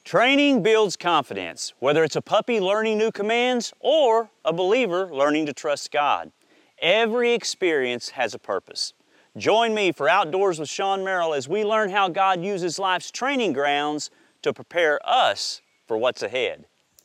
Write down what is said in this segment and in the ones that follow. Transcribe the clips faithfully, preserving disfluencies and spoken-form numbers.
Training builds confidence, whether it's a puppy learning new commands or a believer learning to trust God. Every experience has a purpose. Join me for Outdoors with Sean Merrill as we learn how God uses life's training grounds to prepare us for what's ahead.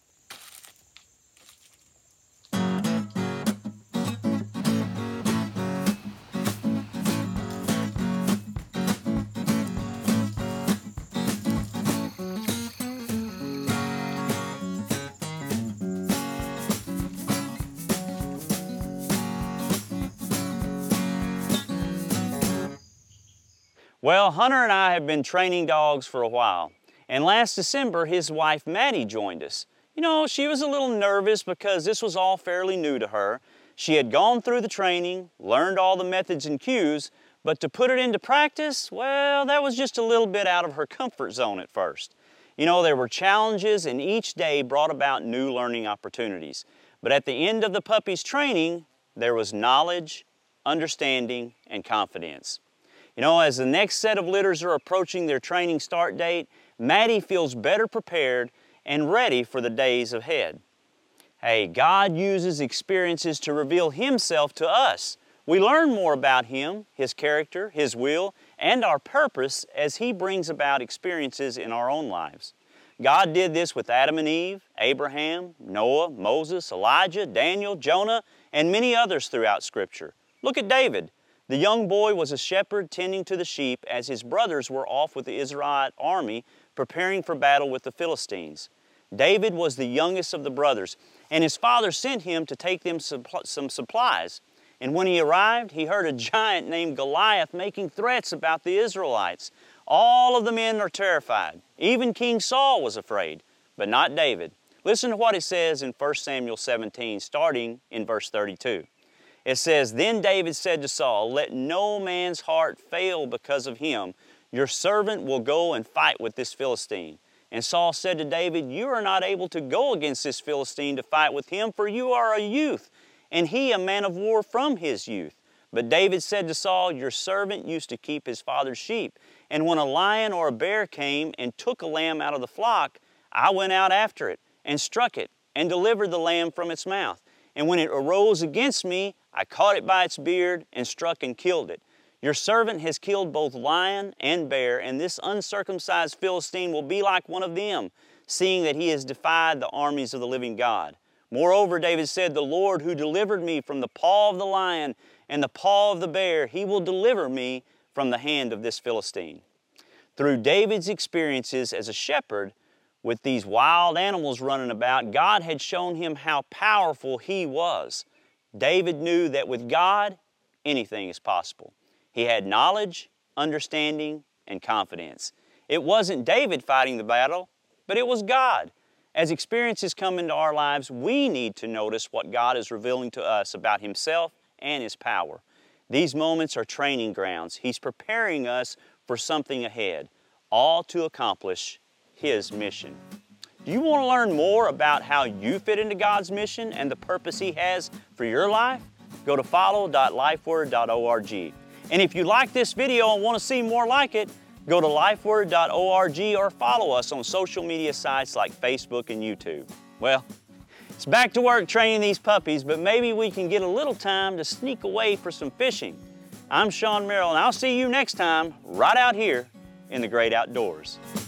Well, Hunter and I have been training dogs for a while, and last December his wife Maddie joined us. You know, she was a little nervous because this was all fairly new to her. She had gone through the training, learned all the methods and cues, but to put it into practice, well, that was just a little bit out of her comfort zone at first. You know, there were challenges and each day brought about new learning opportunities. But at the end of the puppy's training, there was knowledge, understanding, and confidence. You know, as the next set of litters are approaching their training start date, Maddie feels better prepared and ready for the days ahead. Hey, God uses experiences to reveal Himself to us. We learn more about Him, His character, His will, and our purpose as He brings about experiences in our own lives. God did this with Adam and Eve, Abraham, Noah, Moses, Elijah, Daniel, Jonah, and many others throughout Scripture. Look at David. The young boy was a shepherd tending to the sheep as his brothers were off with the Israelite army preparing for battle with the Philistines. David was the youngest of the brothers, and his father sent him to take them some supplies. And when he arrived, he heard a giant named Goliath making threats about the Israelites. All of the men are terrified. Even King Saul was afraid, but not David. Listen to what it says in First Samuel seventeen, starting in verse thirty-two. It says, "Then David said to Saul, 'Let no man's heart fail because of him. Your servant will go and fight with this Philistine.' And Saul said to David, 'You are not able to go against this Philistine to fight with him, for you are a youth, and he a man of war from his youth.' But David said to Saul, 'Your servant used to keep his father's sheep, and when a lion or a bear came and took a lamb out of the flock, I went out after it and struck it and delivered the lamb from its mouth. And when it arose against me, I caught it by its beard and struck and killed it. Your servant has killed both lion and bear, and this uncircumcised Philistine will be like one of them, seeing that he has defied the armies of the living God.' Moreover, David said, 'The Lord who delivered me from the paw of the lion and the paw of the bear, He will deliver me from the hand of this Philistine.'" Through David's experiences as a shepherd with these wild animals running about, God had shown him how powerful He was. David knew that with God, anything is possible. He had knowledge, understanding, and confidence. It wasn't David fighting the battle, but it was God. As experiences come into our lives, we need to notice what God is revealing to us about Himself and His power. These moments are training grounds. He's preparing us for something ahead, all to accomplish His mission. Do you want to learn more about how you fit into God's mission and the purpose He has for your life? Go to follow dot lifeword dot org. And if you like this video and want to see more like it, go to lifeword dot org or follow us on social media sites like Facebook and YouTube. Well, it's back to work training these puppies, but maybe we can get a little time to sneak away for some fishing. I'm Sean Merrill, and I'll see you next time right out here in the great outdoors.